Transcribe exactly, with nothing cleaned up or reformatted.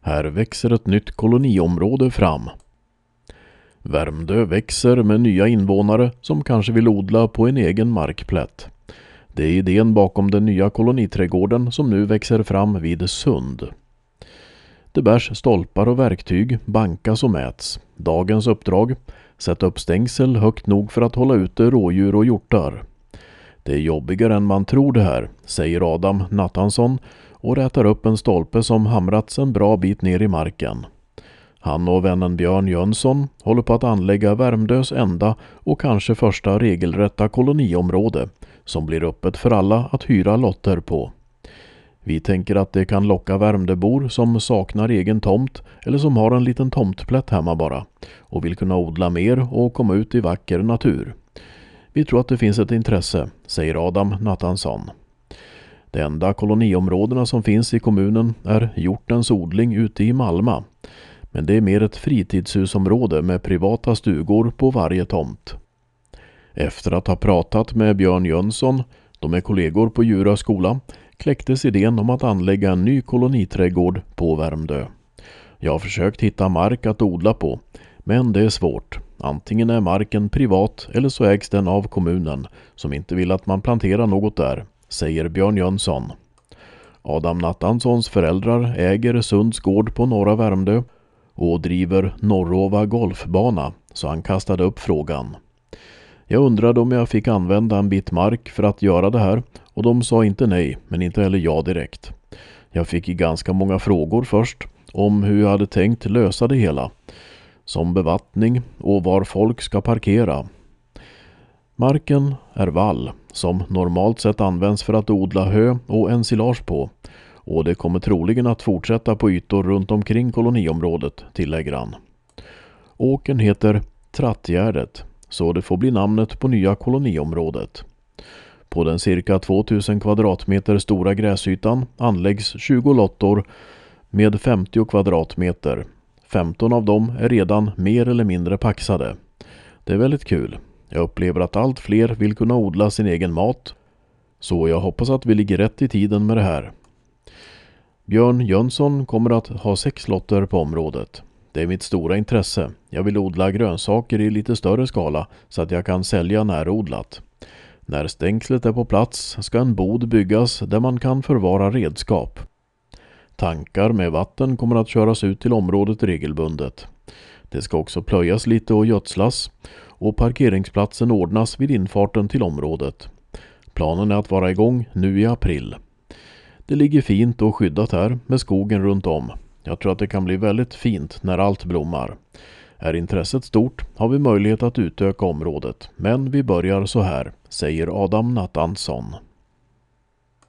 Här växer ett nytt koloniområde fram. Värmdö växer med nya invånare som kanske vill odla på en egen markplätt. Det är idén bakom den nya koloniträdgården som nu växer fram vid Sund. Det bärs stolpar och verktyg, bankas och mäts. Dagens uppdrag: sätta upp stängsel högt nog för att hålla ute rådjur och hjortar. Det är jobbigare än man tror det här, säger Adam Nattansson och rätar upp en stolpe som hamrats en bra bit ner i marken. Han och vännen Björn Jönsson håller på att anlägga Värmdös enda och kanske första regelrätta koloniområde som blir öppet för alla att hyra lotter på. Vi tänker att det kan locka Värmdöbor som saknar egen tomt eller som har en liten tomtplätt hemma bara och vill kunna odla mer och komma ut i vacker natur. Vi tror att det finns ett intresse, säger Adam Nattansson. De enda koloniområdena som finns i kommunen är hjortens odling ute i Malmö. Men det är mer ett fritidshusområde med privata stugor på varje tomt. Efter att ha pratat med Björn Jönsson, de är kollegor på Djura skola, kläcktes idén om att anlägga en ny koloniträdgård på Värmdö. Jag har försökt hitta mark att odla på, men det är svårt. Antingen är marken privat eller så ägs den av kommunen som inte vill att man planterar något där, säger Björn Jönsson. Adam Nattanssons föräldrar äger Sunds gård på norra Värmdö och driver Norrova golfbana, så han kastade upp frågan. Jag undrade om jag fick använda en bit mark för att göra det här och de sa inte nej, men inte heller ja direkt. Jag fick ganska många frågor först om hur jag hade tänkt lösa det hela, som bevattning och var folk ska parkera. Marken är vall som normalt sett används för att odla hö och ensilage på, och det kommer troligen att fortsätta på ytor runt omkring koloniområdet, tillägger han. Åkern heter Trattgärdet, så det får bli namnet på nya koloniområdet. På den cirka tvåtusen kvadratmeter stora gräsytan anläggs tjugo lottor med femtio kvadratmeter. femton av dem är redan mer eller mindre paxade. Det är väldigt kul. Jag upplever att allt fler vill kunna odla sin egen mat, så jag hoppas att vi ligger rätt i tiden med det här. Björn Jönsson kommer att ha sex lotter på området. Det är mitt stora intresse. Jag vill odla grönsaker i lite större skala så att jag kan sälja närodlat. När stängslet är på plats ska en bod byggas där man kan förvara redskap. Tankar med vatten kommer att köras ut till området regelbundet. Det ska också plöjas lite och gödslas och parkeringsplatsen ordnas vid infarten till området. Planen är att vara igång nu i april. Det ligger fint och skyddat här med skogen runt om. Jag tror att det kan bli väldigt fint när allt blommar. Är intresset stort har vi möjlighet att utöka området, men vi börjar så här, säger Adam Nattansson.